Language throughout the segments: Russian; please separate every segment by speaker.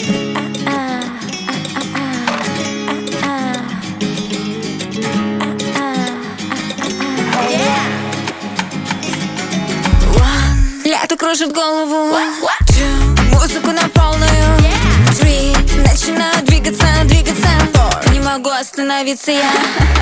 Speaker 1: Лето кружит голову, музыку на полную. 3, начинаю двигаться, двигаться. 4, не могу остановиться я.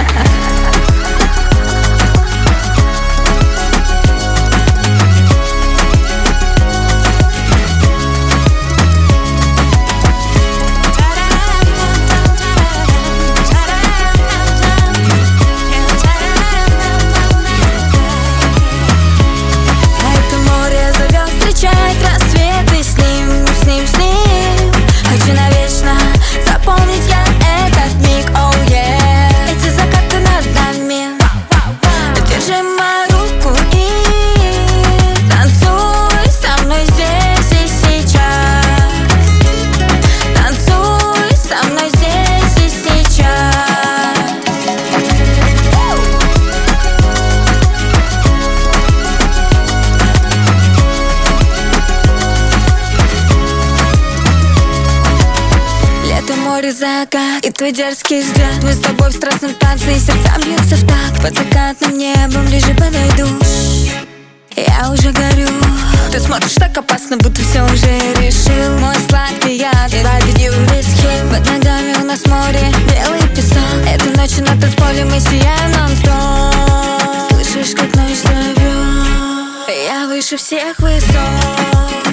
Speaker 1: Рассветы с ним. Хочу навечно запомнить я этот миг, oh yeah. Эти закаты над нами. Держи мою руку и танцуй со мной здесь и сейчас. Танцуй со мной здесь и сейчас. Море, закат и твой дерзкий взгляд. Мы с тобой в страстном танце, и сердца бьются в такт. Под закатным небом ближе подойду. Я уже горю. Ты смотришь так опасно, будто все уже решил. Мой сладкий яд, победил виски. Под ногами у нас море, белый песок. Этой ночью на танцполе мы сияем нон-стоп. Слышишь, как ночь зовет? Я выше всех высот.